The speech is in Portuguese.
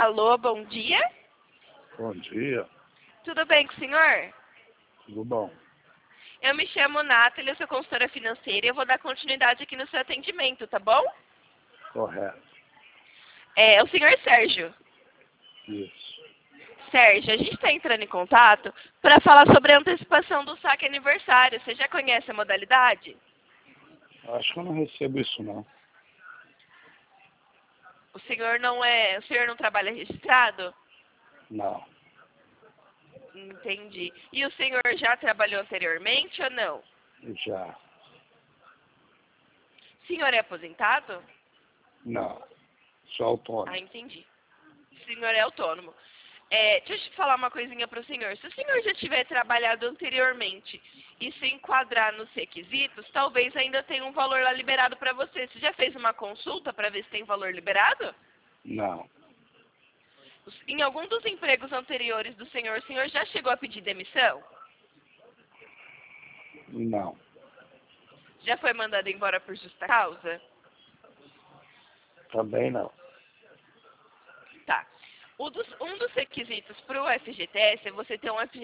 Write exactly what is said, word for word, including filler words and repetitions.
Alô, bom dia. Bom dia, Tudo bem com o senhor? tudo bom? Eu me chamo Nathalie, eu sou consultora financeira e eu vou dar continuidade aqui no seu atendimento, tá bom? Correto, É o senhor Sérgio. isso. Sérgio, a gente está entrando em contato para falar sobre a antecipação do saque aniversário. Você já conhece a modalidade? Acho que eu não recebo isso não. O senhor não é, o senhor não trabalha registrado? Não, Entendi. E o senhor já trabalhou anteriormente ou não? já. O senhor é aposentado? Não, sou Ah, autônomo. entendi. O senhor é autônomo. É, deixa eu te falar uma coisinha para o senhor. Se o senhor já tiver trabalhado anteriormente e se enquadrar nos requisitos, talvez ainda tenha um valor lá liberado para você. Você já fez uma consulta para ver se tem valor liberado? Não, Em algum dos empregos anteriores do senhor, o senhor já chegou a pedir demissão? não, Já foi mandado embora por justa causa? também não. Tá. O dos- um dos requisitos para o F G T S é você ter um